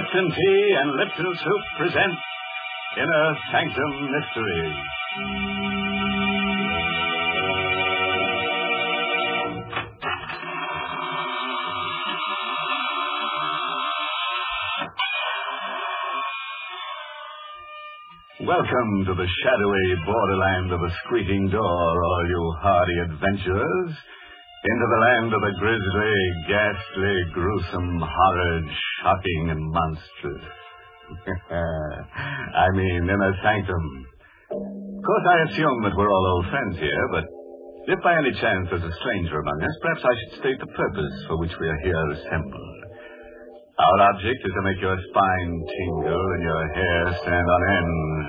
Lipton Tea and Lipton Soup present Inner Sanctum Mysteries. Welcome to the shadowy borderland of the squeaking door, all you hardy adventurers. Into the land of the grisly, ghastly, gruesome, horrid, shocking, and monstrous. I mean, Inner Sanctum. Of course, I assume that we're all old friends here, but if by any chance there's a stranger among us, perhaps I should state the purpose for which we are here assembled. Our object is to make your spine tingle and your hair stand on end.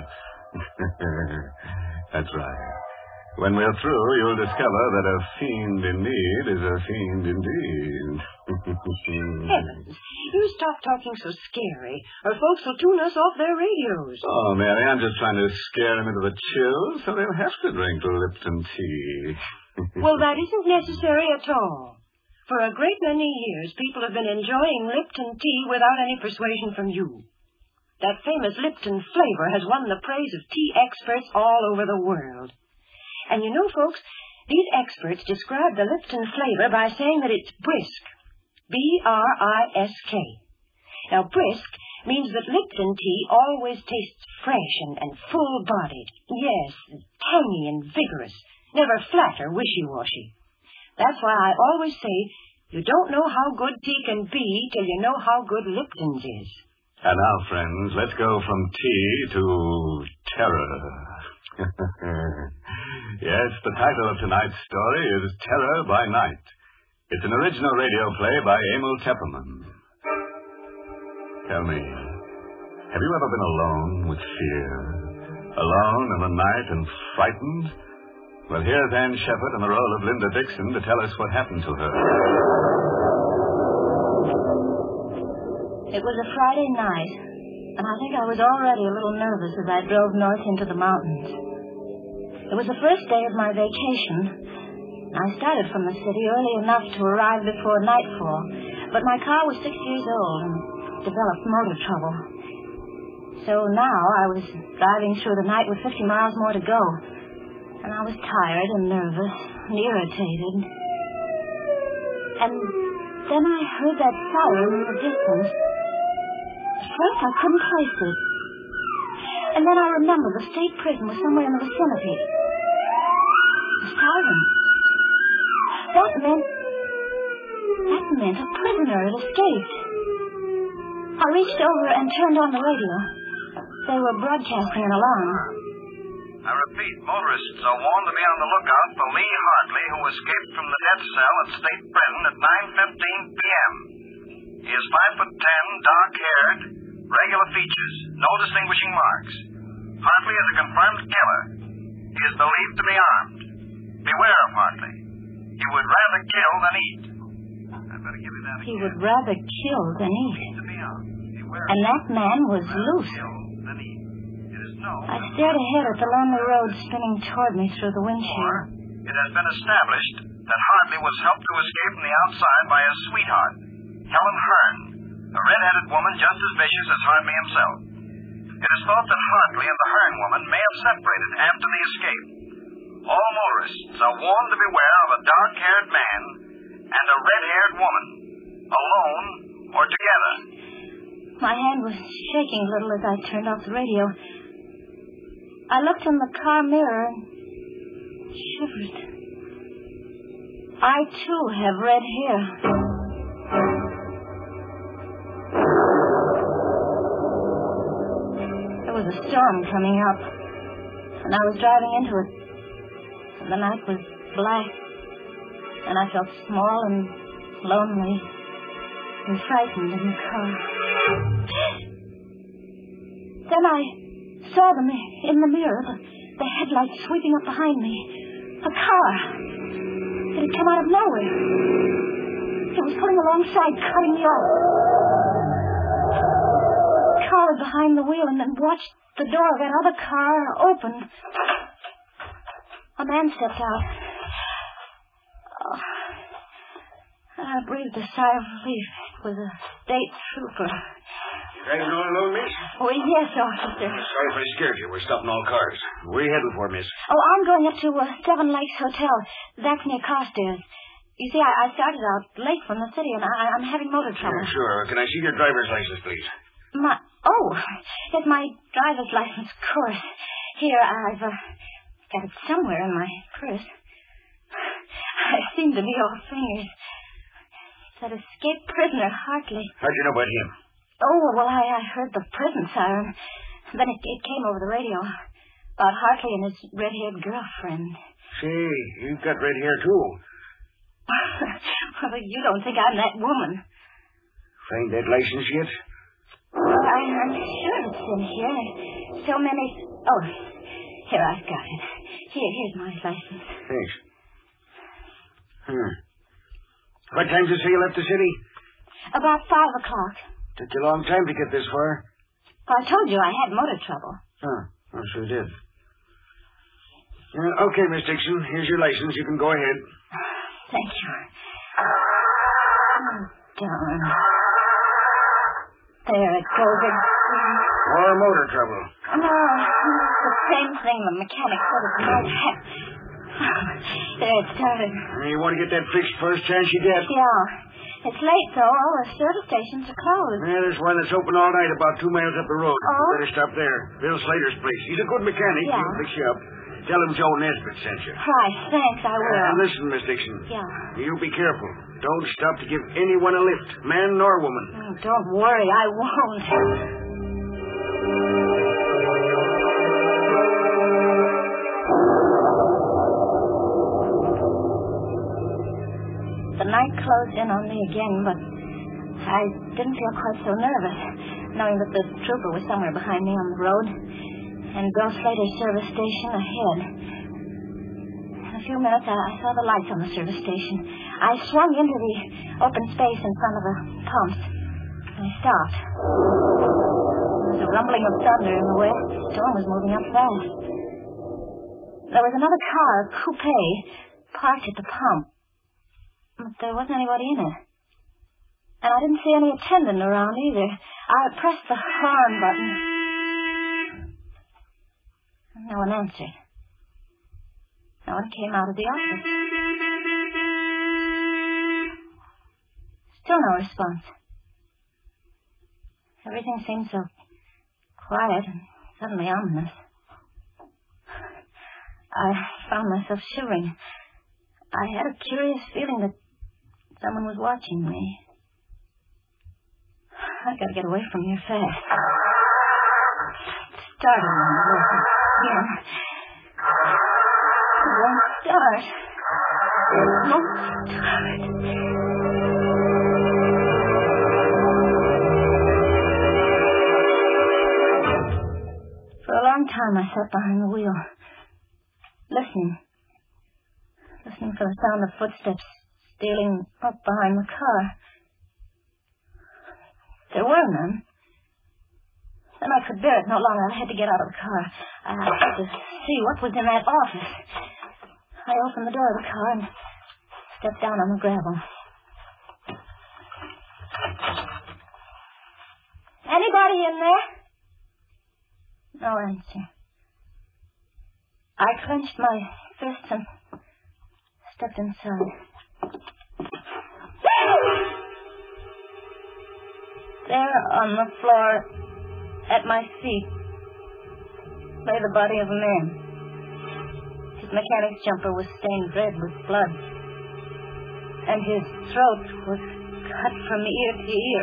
That's right. When we're through, you'll discover that a fiend in need is a fiend indeed. Heavens, you stop talking so scary, or folks will tune us off their radios. Oh, Mary, I'm just trying to scare them into the chill so they'll have to drink Lipton tea. Well, that isn't necessary at all. For a great many years, people have been enjoying Lipton tea without any persuasion from you. That famous Lipton flavor has won the praise of tea experts all over the world. And you know, folks, these experts describe the Lipton flavor by saying that it's brisk. B-R-I-S-K. Now, brisk means that Lipton tea always tastes fresh and full-bodied. Yes, tangy and vigorous. Never flat or wishy-washy. That's why I always say you don't know how good tea can be till you know how good Lipton's is. And now, friends, let's go from tea to terror. Yes, the title of tonight's story is Terror by Night. It's an original radio play by Emil Tepperman. Tell me, have you ever been alone with fear? Alone in the night and frightened? Well, here's Anne Shepard in the role of Linda Dixon to tell us what happened to her. It was a Friday night, and I think I was already a little nervous as I drove north into the mountains. It was the first day of my vacation. I started from the city early enough to arrive before nightfall, but my car was 6 years old and developed motor trouble. So now I was driving through the night with 50 miles more to go, and I was tired and nervous and irritated. And then I heard that siren in the distance. At first I couldn't place it. And then I remembered the state prison was somewhere in the vicinity. The siren. That meant a prisoner had escaped. I reached over and turned on the radio. They were broadcasting an alarm. I repeat, motorists are warned to be on the lookout for Lee Hartley, who escaped from the death cell at State Prison at 9:15 p.m. He is 5'10", dark-haired, regular features, no distinguishing marks. Hartley is a confirmed killer. He is believed to be armed. Beware of Hartley. He would rather kill than eat. I'd better give you that again. He would rather kill than eat. And that man was loose. I stared ahead at the lonely road spinning toward me through the windshield. It has been established that Hartley was helped to escape from the outside by his sweetheart, Helen Hearn, a red-headed woman just as vicious as Hartley himself. It is thought that Hartley and the Hearn woman may have separated after the escape. All motorists are warned to beware of a dark-haired man and a red-haired woman, alone or together. My hand was shaking a little as I turned off the radio. I looked in the car mirror and shivered. I, too, have red hair. There was a storm coming up, and I was driving into it. And the night was black, and I felt small and lonely and frightened in the car. Then I saw them in the mirror, the headlights sweeping up behind me. A car. It had come out of nowhere. It was pulling alongside, cutting me off. Cowered behind the wheel and then watched the door of that other car open. A man stepped out. Oh, I breathed a sigh of relief. It was a state trooper. Driving all alone, miss? Oh, yes, officer. Sorry if I scared you. We're stopping all cars. Where are you heading for, miss? Oh, I'm going up to Seven Lakes Hotel. That's near Carstairs. You see, I started out late from the city, and I'm having motor trouble. Yeah, sure. Can I see your driver's license, please? It's my driver's license, of course. Here, I've got it somewhere in my purse. I seem to be all fingers. It's that escaped prisoner, Hartley. How'd you know about him? Oh, well, I heard the prison siren. Then it came over the radio about Hartley and his red-haired girlfriend. Say, you've got red hair, too. Well, you don't think I'm that woman. Find that license yet? I'm sure it's in here. So many... Oh, here, I've got it. Here's my license. Thanks. What time did you say you left the city? About 5 o'clock. Took you a long time to get this far. Well, I told you I had motor trouble. I sure did. Okay, Miss Dixon. Here's your license. You can go ahead. Thank you. Oh, darn. There it goes again. More motor trouble. No, it's the same thing the mechanic said it might have. There it started. You want to get that fixed first chance you get? Yeah. It's late, though. All the service stations are closed. Yeah, there's one that's open all night about 2 miles up the road. Oh? Better stop there. Bill Slater's place. He's a good mechanic. Yeah. He'll fix you up. Tell him Joe Nesbitt sent you. Right, thanks, I will. Listen, Miss Dixon. Yeah. You be careful. Don't stop to give anyone a lift, man nor woman. Oh, don't worry, I won't. The night closed in on me again, but I didn't feel quite so nervous, knowing that the trooper was somewhere behind me on the road, and Bill Slater's service station ahead. In a few minutes, I saw the lights on the service station. I swung into the open space in front of the pumps, and I stopped. There was a rumbling of thunder in the west. The storm was moving up fast. There was another car, a coupe, parked at the pump. But there wasn't anybody in it. And I didn't see any attendant around either. I pressed the horn button. No one answered. No one came out of the office. Still no response. Everything seemed so quiet and suddenly ominous. I found myself shivering. I had a curious feeling that someone was watching me. I gotta get away from here fast. It started again. It won't start. It won't start. For a long time, I sat behind the wheel, listening for the sound of footsteps stealing up behind the car. There were none. Then I could bear it no longer. I had to get out of the car. I had to see what was in that office. I opened the door of the car and stepped down on the gravel. Anybody in there? No answer. I clenched my fists and stepped inside. There on the floor at my feet lay the body of a man. His mechanic's jumper was stained red with blood, and his throat was cut from ear to ear.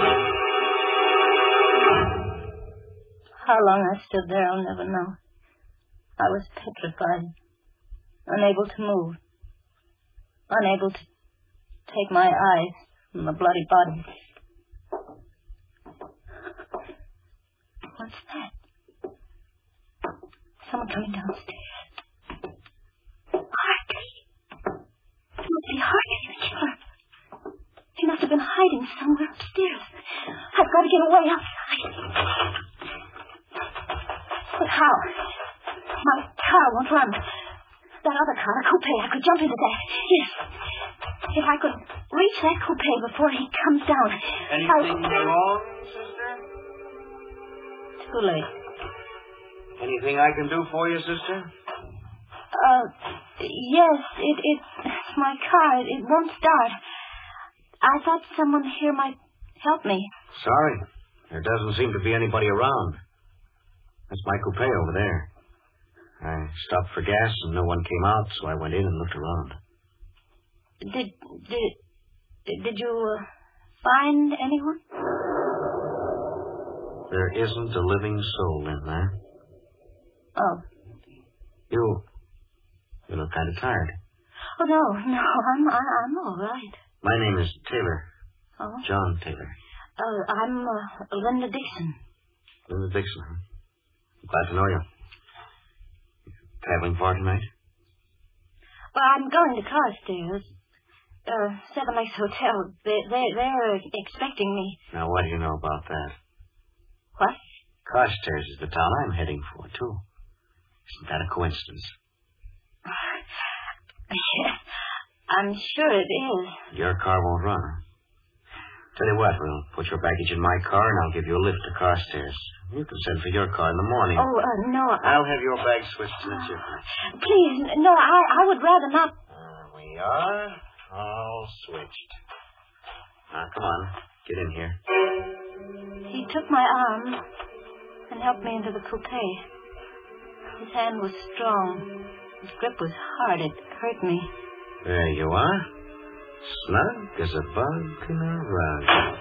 How long I stood there, I'll never know. I was petrified, unable to move, unable to take my eyes from the bloody body. What's that? Someone coming downstairs. Hartley. It must be Hartley, the killer. He must have been hiding somewhere upstairs. I've got to get away outside. But how? My car won't run. That other car, a coupe, I could jump into that. Yes. If I could reach that coupe before he comes down. Anything wrong, sister? too late. Anything I can do for you, sister? Yes, it's my car. It won't start. I thought someone here might help me. Sorry. There doesn't seem to be anybody around. That's my coupe over there. I stopped for gas and no one came out, so I went in and looked around. Did you find anyone? There isn't a living soul in there. Oh. You look kind of tired. Oh, no, I'm all right. My name is Taylor. Oh? John Taylor. I'm Linda Dixon. Linda Dixon, huh? Glad to know you. Traveling far tonight? Well, I'm going to Carstairs. Seven Lakes Hotel. They're expecting me. Now, what do you know about that? What? Carstairs is the town I'm heading for, too. Isn't that a coincidence? Yes, I'm sure it is. Your car won't run, huh? Tell you what, we'll put your baggage in my car and I'll give you a lift to Carstairs. You can send for your car in the morning. Oh, no. I'll have your bag switched to the shipment. Please, no, I would rather not. There we are. All switched. Now, come on. Get in here. He took my arm and helped me into the coupe. His hand was strong. His grip was hard. It hurt me. There you are. Snug as a bug in a rug.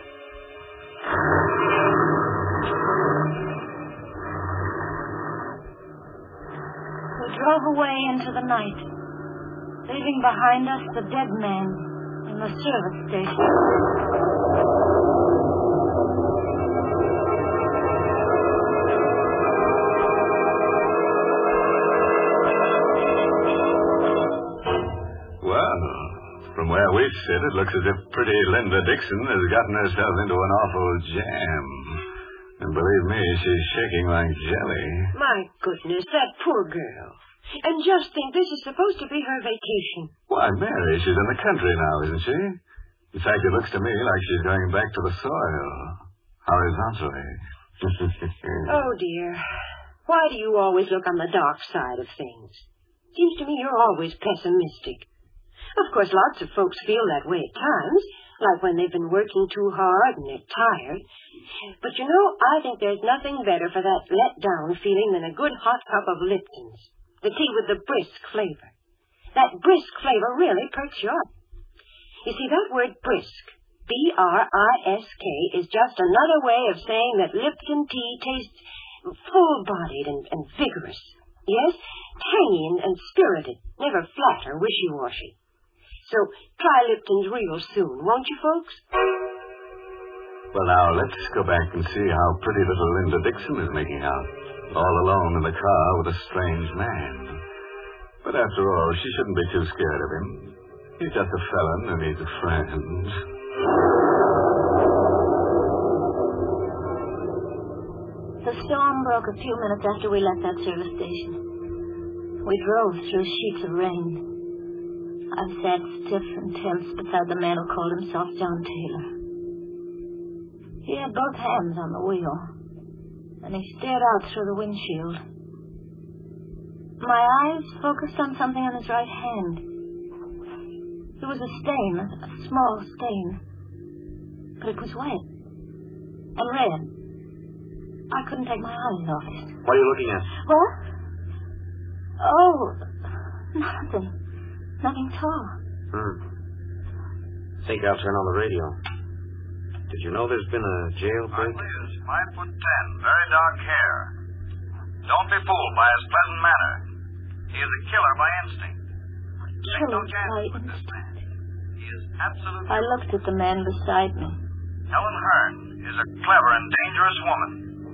We drove away into the night, leaving behind us the dead man in the service station. From where we sit, it looks as if pretty Linda Dixon has gotten herself into an awful jam. And believe me, she's shaking like jelly. My goodness, that poor girl. And just think, this is supposed to be her vacation. Why, Mary, she's in the country now, isn't she? In fact, it looks to me like she's going back to the soil. Horizontally. Oh, dear. Why do you always look on the dark side of things? Seems to me you're always pessimistic. Of course, lots of folks feel that way at times, like when they've been working too hard and they're tired. But you know, I think there's nothing better for that let-down feeling than a good hot cup of Lipton's, the tea with the brisk flavor. That brisk flavor really perks you up. You see, that word brisk, B-R-I-S-K, is just another way of saying that Lipton tea tastes full-bodied and vigorous. Yes, tangy and spirited, never flat or wishy-washy. So try Lipton's real soon, won't you, folks? Well, now, let's go back and see how pretty little Linda Dixon is making out, all alone in the car with a strange man. But after all, she shouldn't be too scared of him. He's just a felon and needs a friend. The storm broke a few minutes after we left that service station. We drove through sheets of rain. I sat stiff and tense beside the man who called himself John Taylor. He had both hands on the wheel, and he stared out through the windshield. My eyes focused on something on his right hand. There was a stain, a small stain, but it was wet and red. I couldn't take my eyes off it. What are you looking at? What? Oh, nothing. Nothing at all. Think I'll turn on the radio. Did you know there's been a jailbreak? Liz, 5'10", very dark hair. Don't be fooled by his pleasant manner. He is a killer by instinct. Take no chances with this man. He is absolutely... I looked at the man beside me. Helen Hearn is a clever and dangerous woman.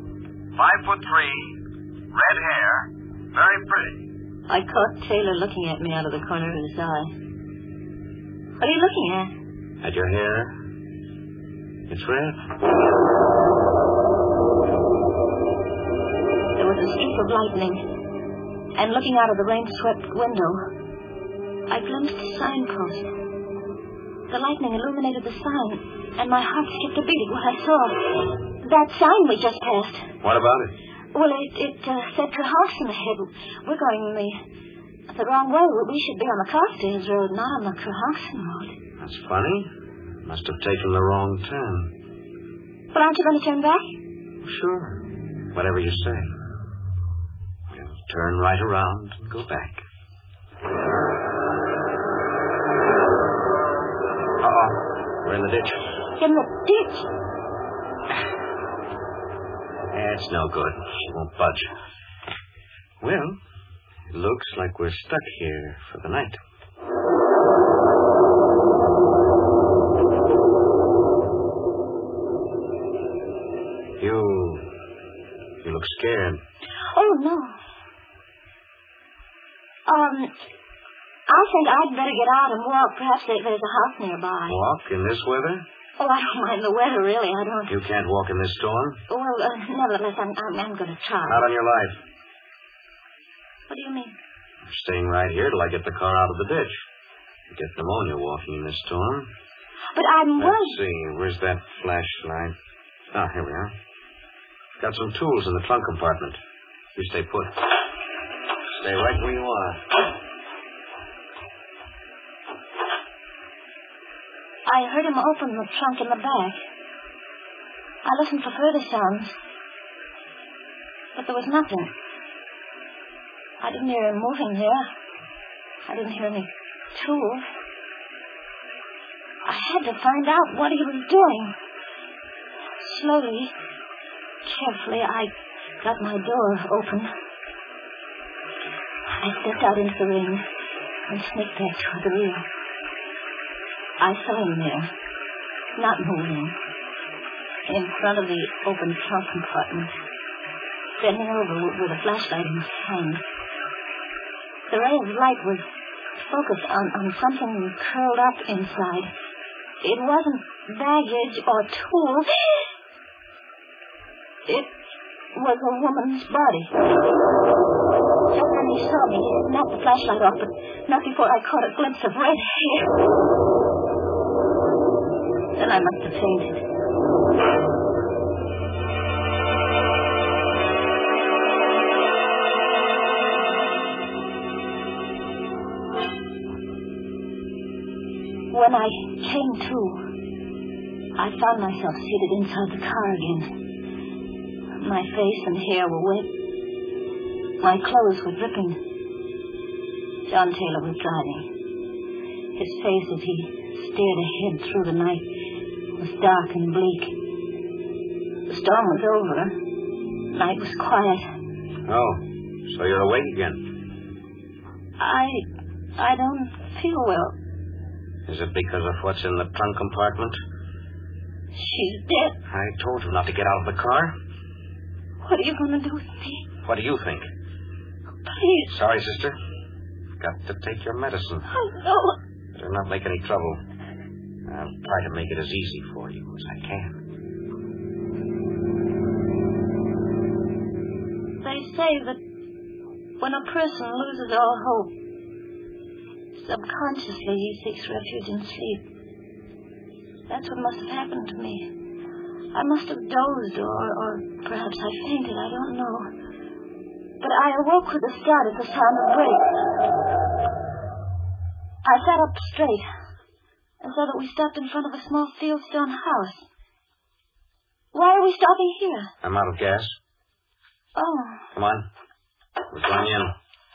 5'3", red hair, very pretty. I caught Taylor looking at me out of the corner of his eye. What are you looking at? At your hair? It's red. There was a streak of lightning, and looking out of the rain-swept window, I glimpsed a signpost. The lightning illuminated the sign, and my heart skipped a beat at what I saw. That sign we just passed. What about it? Well, it said Cohausen ahead. We're going the wrong way. We should be on the Carstairs Road, not on the Cohausen Road. That's funny. Must have taken the wrong turn. But aren't you going to turn back? Sure. Whatever you say. We'll turn right around and go back. Uh-oh. We're in the ditch. In the ditch? It's no good. She won't budge. Well, it looks like we're stuck here for the night. You look scared. Oh, no. I think I'd better get out and walk. Perhaps there's a house nearby. Walk in this weather? Oh, I don't mind the weather, really. I don't. You can't walk in this storm? Well, nevertheless, I'm going to try. Not on your life. What do you mean? I'm staying right here till I get the car out of the ditch. You get pneumonia walking in this storm. But I'm worried. Let's see. Where's that flashlight? Ah, here we are. Got some tools in the trunk compartment. You stay put. Stay right where you are. I heard him open the trunk in the back. I listened for further sounds. But there was nothing. I didn't hear him moving there. I didn't hear any tools. I had to find out what he was doing. Slowly, carefully, I got my door open. I stepped out into the ring and sneaked back toward the rear. I saw him there, not moving, in front of the open trunk compartment, bending over with a flashlight in his hand. The ray of light was focused on something curled up inside. It wasn't baggage or tools. It was a woman's body. Just then he saw me. He knocked the flashlight off, but not before I caught a glimpse of red hair. Then I must have fainted. When I came to, I found myself seated inside the car again. My face and hair were wet. My clothes were dripping. John Taylor was driving. His face, as he stared ahead through the night, was dark and bleak. The storm was over. Night was quiet. Oh, so you're awake again? I don't feel well. Is it because of what's in the trunk compartment? She's dead. I told you not to get out of the car. What are you going to do with me? What do you think? Please. Sorry, sister. Got to take your medicine. I know. Better not make any trouble. I'll try to make it as easy for you as I can. They say that when a person loses all hope, subconsciously he seeks refuge in sleep. That's what must have happened to me. I must have dozed or perhaps I fainted, I don't know. But I awoke with a start at the sound of brakes. I sat up straight and saw that we stopped in front of a small fieldstone house. Why are we stopping here? I'm out of gas. Oh. Come on. We're going in.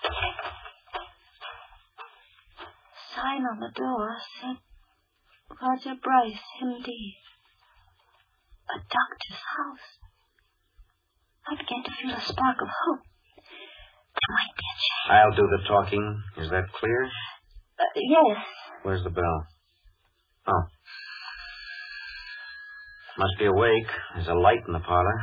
Sign on the door said Roger Bryce, M.D. A doctor's house. I began to feel a spark of hope. There might be a chance. I'll do the talking. Is that clear? Yes. Where's the bell? Oh. Must be awake. There's a light in the parlor.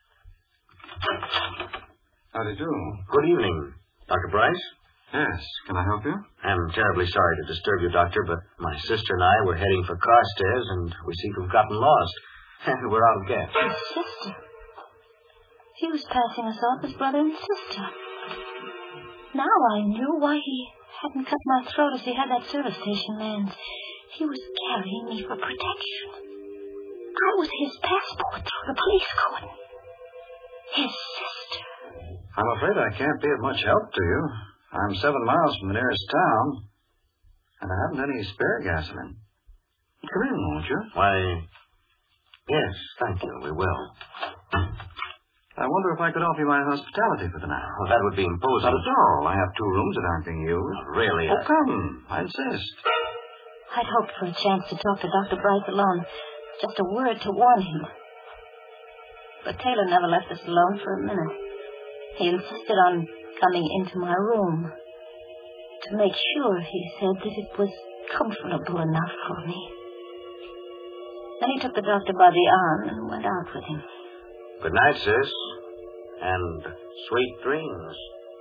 How do you do? Good evening. Dr. Bryce? Yes. Can I help you? I'm terribly sorry to disturb you, Doctor, but my sister and I were heading for Carstairs, and we seem to have gotten lost. And we're out of gas. His sister. He was passing us off as brother and sister. Now I knew why he hadn't cut my throat as he had that service station man's. He was carrying me for protection. froze his passport through the police court. His sister. I'm afraid I can't be of much help to you. I'm 7 miles from the nearest town, and I haven't any spare gasoline. Come in, won't you? Why, yes, thank you, we will. I wonder if I could offer you my hospitality for the night. Well, that would be imposing. Not at all. I have 2 rooms that aren't being used. Oh, really? Oh, come. I insist. I'd hoped for a chance to talk to Dr. Bryce alone. Just a word to warn him. But Taylor never left us alone for a minute. He insisted on coming into my room. To make sure, he said, that it was comfortable enough for me. Then he took the doctor by the arm and went out with him. Good night, sis. And sweet dreams.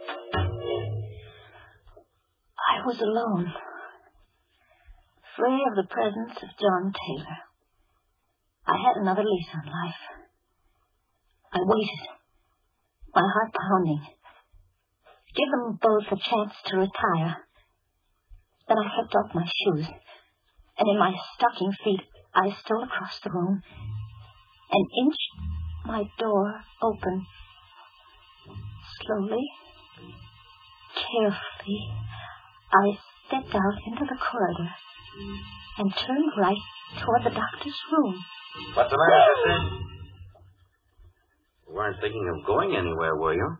I was alone. Free of the presence of John Taylor. I had another lease on life. I waited, my heart pounding. Give them both a chance to retire. Then I kicked off my shoes, and in my stocking feet, I stole across the room and inched my door open. Slowly, carefully, I stepped out into the corridor and turned right toward the doctor's room. What's the matter, sister? You weren't thinking of going anywhere, were you?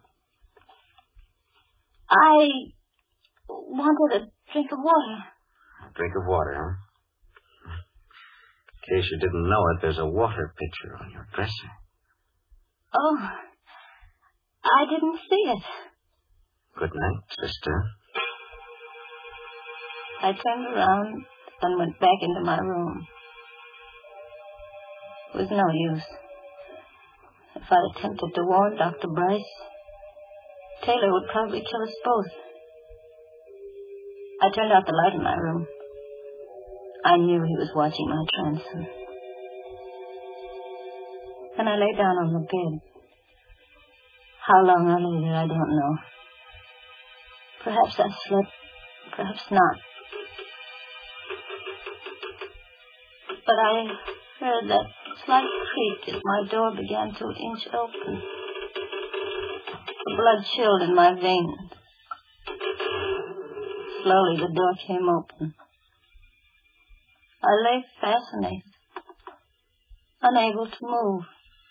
I wanted a drink of water. A drink of water, huh? In case you didn't know it, there's a water pitcher on your dresser. Oh, I didn't see it. Good night, sister. I turned around and went back into my room. It was no use. If I'd attempted to warn Dr. Bryce, Taylor would probably kill us both. I turned out the light in my room. I knew he was watching my transom. Then I lay down on the bed. How long I lay there, I don't know. Perhaps I slept, perhaps not. But I heard that slight creak as my door began to inch open. The blood chilled in my veins. Slowly the door came open. I lay fascinated, unable to move.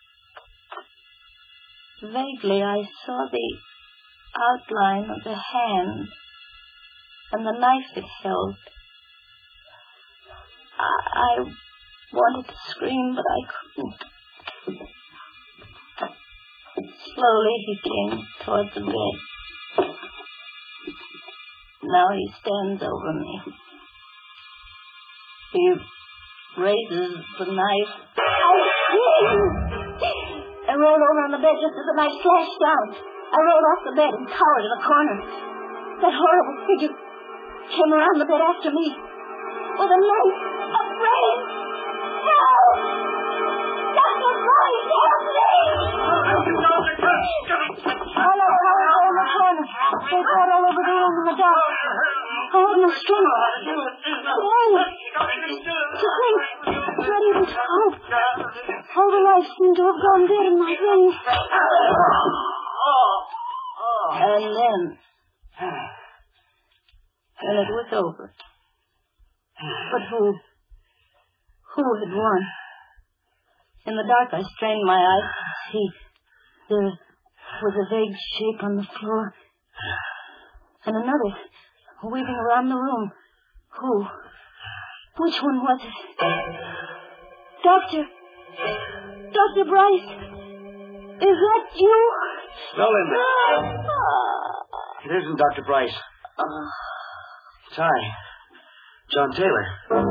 Vaguely I saw the outline of the hand and the knife it held. I wanted to scream, but I couldn't. Slowly he came toward the bed. Now he stands over me. He raises the knife. I screamed! I rolled over on the bed just as the knife flashed down. I rolled off the bed and cowered in a corner. That horrible figure came around the bed after me with a knife, afraid. Help! Dr. Bryce, help me! I know how I go in the corner. They fought all over the room in the dark. Out in the street. Ready to hope. All the life seemed to have gone dead in my veins. And then it was over. But who had won? In the dark, I strained my eyes to see. There was a vague shape on the floor. And another weaving around the room. Who? Which one was it? Dr. Bryce, is that you? No, Linda. It isn't Dr. Bryce. It's I, John Taylor.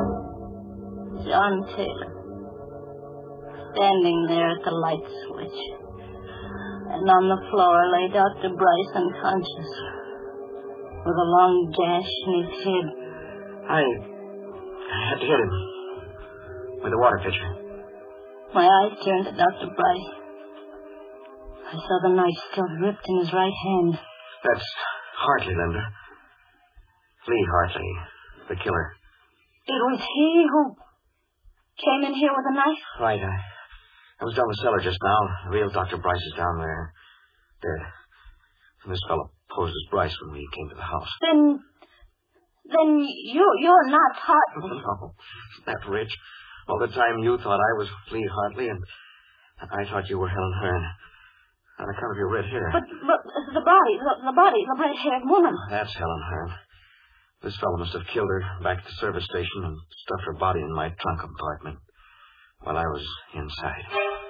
John Taylor. Standing there at the light switch. And on the floor lay Dr. Bryce unconscious, with a long gash in his head. I had to hit him with a water pitcher. My eyes turned to Dr. Bryce. I saw the knife still gripped in his right hand. That's Hartley, Linda. Lee Hartley, the killer. It was he who... came in here with a knife? Right. I was down the cellar just now. The real Dr. Bryce is down there. Dead. And this fellow posed as Bryce when we came to the house. Then you're not Hartley. No. That Rich. All the time you thought I was Lee Hartley, and I thought you were Helen Hearn. On account of your red hair. But the red-haired woman. That's Helen Hearn. This fellow must have killed her back at the service station and stuffed her body in my trunk compartment while I was inside.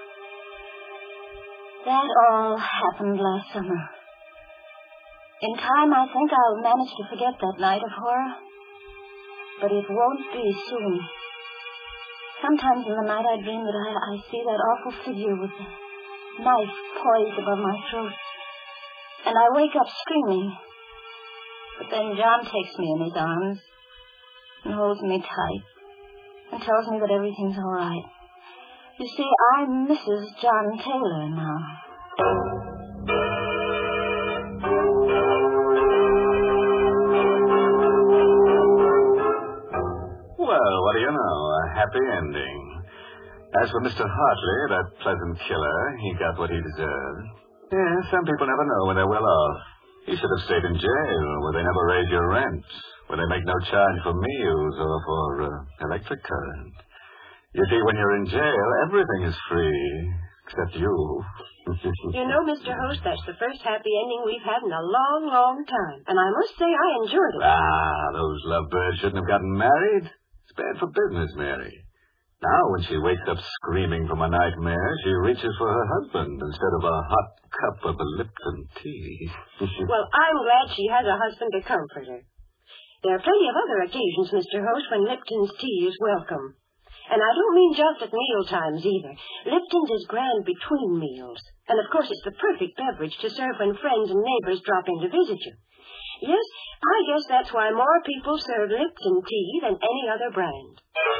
That all happened last summer. In time, I think I'll manage to forget that night of horror. But it won't be soon. Sometimes in the night I dream that I see that awful figure with the knife poised above my throat. And I wake up screaming. But then John takes me in his arms and holds me tight and tells me that everything's all right. You see, I'm Mrs. John Taylor now. Well, what do you know? A happy ending. As for Mr. Hartley, that pleasant killer, he got what he deserved. Yes, some people never know when they're well off. He should have stayed in jail, where they never raise your rent, where they make no charge for meals or for electric current. You see, when you're in jail, everything is free, except you. You know, Mr. Host, that's the first happy ending we've had in a long, long time. And I must say I enjoyed it. Those lovebirds shouldn't have gotten married. It's bad for business, Mary. Now, when she wakes up screaming from a nightmare, she reaches for her husband instead of a hot cup of a Lipton tea. Well, I'm glad she has a husband to comfort her. There are plenty of other occasions, Mr. Host, when Lipton's tea is welcome. And I don't mean just at meal times either. Lipton's is grand between meals. And, of course, it's the perfect beverage to serve when friends and neighbors drop in to visit you. Yes, I guess that's why more people serve Lipton tea than any other brand.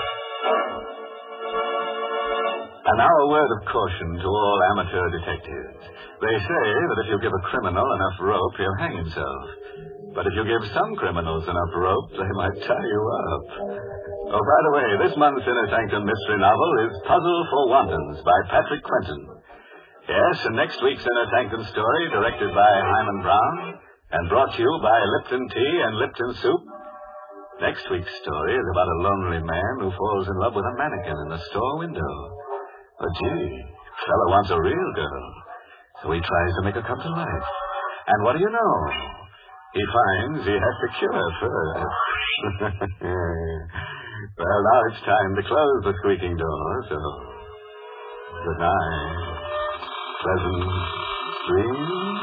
And now a word of caution to all amateur detectives. They say that if you give a criminal enough rope, he'll hang himself. But if you give some criminals enough rope, they might tie you up. Oh, by the way, this month's Inner Sanctum mystery novel is Puzzle for Wantons by Patrick Quentin. Yes, and next week's Inner Sanctum story, directed by Hyman Brown, and brought to you by Lipton Tea and Lipton Soup. Next week's story is about a lonely man who falls in love with a mannequin in the store window. But gee, fella wants a real girl, so he tries to make her come to life. And what do you know? He finds he has to kill her first. Well, now it's time to close the squeaking door, so good night. Pleasant dreams.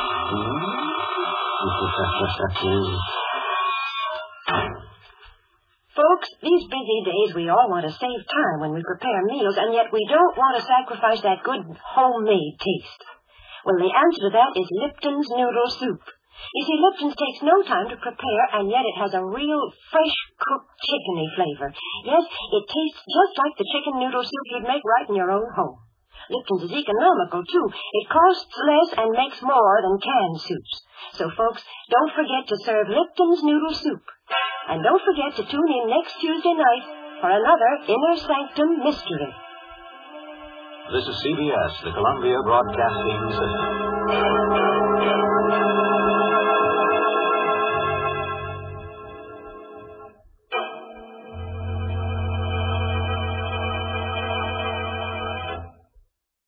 Folks, these busy days we all want to save time when we prepare meals, and yet we don't want to sacrifice that good homemade taste. Well, the answer to that is Lipton's Noodle Soup. You see, Lipton's takes no time to prepare, and yet it has a real fresh-cooked chickeny flavor. Yes, it tastes just like the chicken noodle soup you'd make right in your own home. Lipton's is economical, too. It costs less and makes more than canned soups. So, folks, don't forget to serve Lipton's Noodle Soup. And don't forget to tune in next Tuesday night for another Inner Sanctum Mystery. This is CBS, the Columbia Broadcasting System.